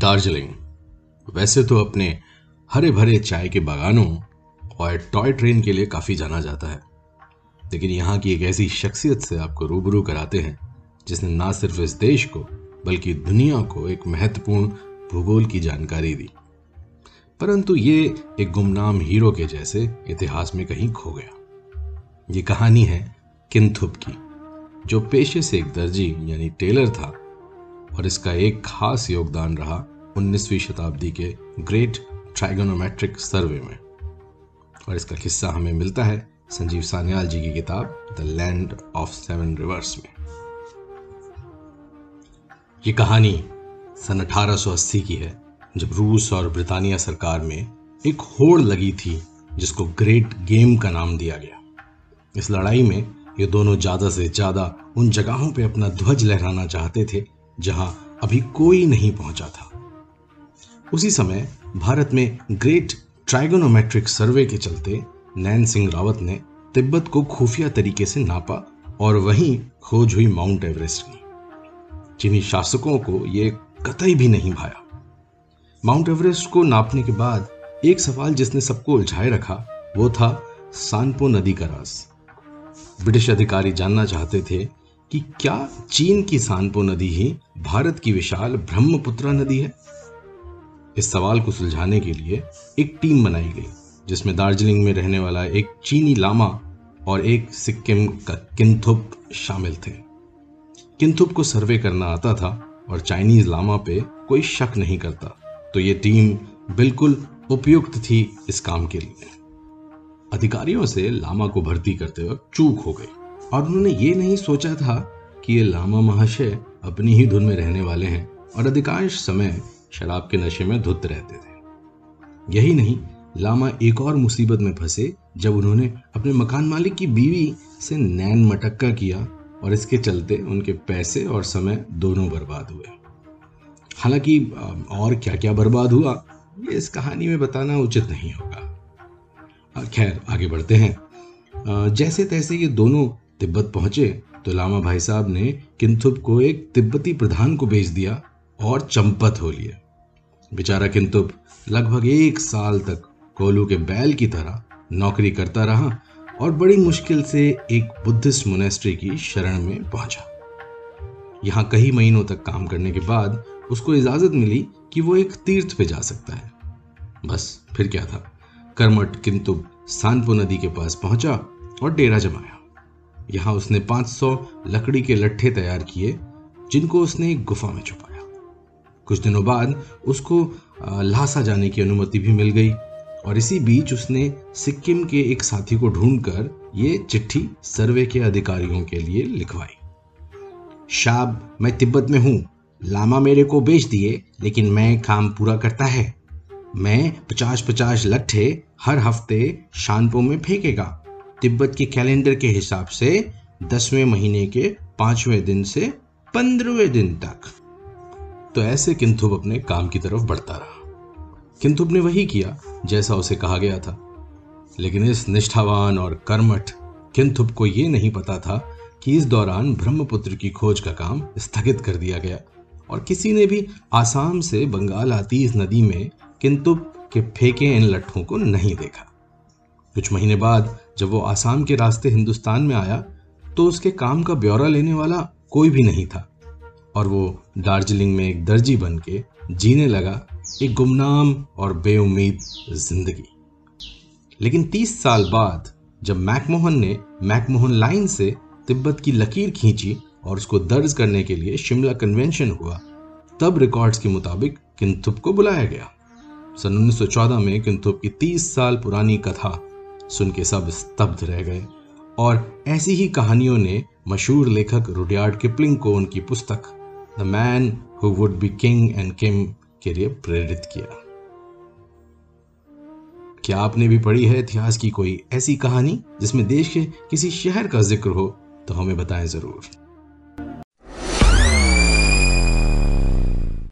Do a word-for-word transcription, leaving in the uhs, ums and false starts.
दार्जिलिंग वैसे तो अपने हरे भरे चाय के बागानों और टॉय ट्रेन के लिए काफ़ी जाना जाता है, लेकिन यहाँ की एक ऐसी शख्सियत से आपको रूबरू कराते हैं जिसने ना सिर्फ इस देश को बल्कि दुनिया को एक महत्वपूर्ण भूगोल की जानकारी दी, परंतु ये एक गुमनाम हीरो के जैसे इतिहास में कहीं खो गया। ये कहानी है किंथुप की, जो पेशे से एक दर्जी यानी टेलर था और इसका एक खास योगदान रहा उन्नीसवीं शताब्दी के ग्रेट ट्राइगोनोमेट्रिक सर्वे में। और इसका किस्सा हमें मिलता है संजीव सान्याल जी की किताब the land of seven rivers में। ये कहानी सन अठारह सौ अस्सी की है, जब रूस और ब्रिटानिया सरकार में एक होड़ लगी थी जिसको ग्रेट गेम का नाम दिया गया। इस लड़ाई में ये दोनों ज्यादा से ज्यादा उन जगहों पे अपना ध्वज लहराना चाहते थे जहां अभी कोई नहीं पहुंचा था। उसी समय भारत में ग्रेट ट्राइगोनोमेट्रिक सर्वे के चलते नैन सिंह रावत ने तिब्बत को खुफिया तरीके से नापा और वहीं खोज हुई माउंट एवरेस्ट की, जिन्हीं शासकों को ये कतई भी नहीं भाया। माउंट एवरेस्ट को नापने के बाद एक सवाल जिसने सबको उलझाए रखा वो था सांपो नदी का राज। ब्रिटिश अधिकारी जानना चाहते थे कि क्या चीन की सांपो नदी ही भारत की विशाल ब्रह्मपुत्र नदी है। इस सवाल को सुलझाने के लिए एक टीम बनाई गई जिसमें दार्जिलिंग में रहने वाला एक चीनी लामा और एक सिक्किम का किंथुप शामिल थे। किंथुप को सर्वे करना आता था और चाइनीज लामा पे कोई शक नहीं करता, तो ये टीम बिल्कुल उपयुक्त थी इस काम के लिए। अधिकारियों से लामा को भर्ती करते वक्त चूक हो गई और उन्होंने ये नहीं सोचा था कि ये लामा महाशय अपनी ही धुन में रहने वाले हैं और अधिकांश समय शराब के नशे में धुत रहते थे। यही नहीं, लामा एक और मुसीबत में फंसे जब उन्होंने अपने मकान मालिक की बीवी से नैन मटक्का किया और इसके चलते उनके पैसे और समय दोनों बर्बाद हुए। हालांकि और क्या क्या बर्बाद हुआ ये इस कहानी में बताना उचित नहीं होगा। खैर आगे बढ़ते हैं। जैसे तैसे ये दोनों तिब्बत पहुंचे तो लामा भाई साहब ने किंथुप को एक तिब्बती प्रधान को भेज दिया और चंपत हो लिए। बेचारा किंथुप लगभग एक साल तक कोलू के बैल की तरह नौकरी करता रहा और बड़ी मुश्किल से एक बुद्धिस्ट मोनेस्ट्री की शरण में पहुंचा। यहां कई महीनों तक काम करने के बाद उसको इजाजत मिली कि वो एक तीर्थ पे जा सकता है। बस फिर क्या था, कर्मठ किंथुप सांपो नदी के पास पहुंचा और डेरा जमाया। यहां उसने पाँच सौ लकड़ी के लट्ठे तैयार किए जिनको उसने एक गुफा में छुपाया। कुछ दिनों बाद उसको ल्हासा जाने की अनुमति भी मिल गई और इसी बीच उसने सिक्किम के एक साथी को ढूंढकर ये चिट्ठी सर्वे के अधिकारियों के लिए लिखवाई। शाब, मैं तिब्बत में हूं। लामा मेरे को बेच दिए, लेकिन मैं काम पूरा करता है। मैं पचास पचास लट्ठे हर हफ्ते शानपो में फेंकेगा। तिब्बत के कैलेंडर के हिसाब से दसवें महीने के पांचवें दिन से पंद्रहवें दिन तक। तो ऐसे किंथुप अपने काम की तरफ बढ़ता रहा। किंथुप ने वही किया जैसा उसे कहा गया था, लेकिन इस निष्ठावान और कर्मठ किंथुप को यह नहीं पता था कि इस दौरान ब्रह्मपुत्र की खोज का काम स्थगित कर दिया गया और किसी ने भी आसाम से बंगाल आती इस नदी में किंथुप के फेंके इन लट्ठों को नहीं देखा। कुछ महीने बाद जब वो आसाम के रास्ते हिंदुस्तान में आया तो उसके काम का ब्यौरा लेने वाला कोई भी नहीं था और वो दार्जिलिंग में एक दर्जी बन के जीने लगा एक गुमनाम और बेउम्मीद जिंदगी। लेकिन तीस साल बाद जब मैकमोहन ने मैकमोहन लाइन से तिब्बत की लकीर खींची और उसको दर्ज करने के लिए शिमला कन्वेंशन हुआ, तब रिकॉर्ड्स के मुताबिक किंथुप को बुलाया गया। सन उन्नीस सौ चौदह में किंथुप की तीस साल पुरानी कथा सुन के सब स्तब्ध रह गए और ऐसी ही कहानियों ने मशहूर लेखक रुडयार्ड किपलिंग को उनकी पुस्तक the man who would be king and Kim के लिए प्रेरित किया। क्या आपने भी पढ़ी है इतिहास की कोई ऐसी कहानी जिसमें देश के किसी शहर का जिक्र हो? तो हमें बताएं जरूर।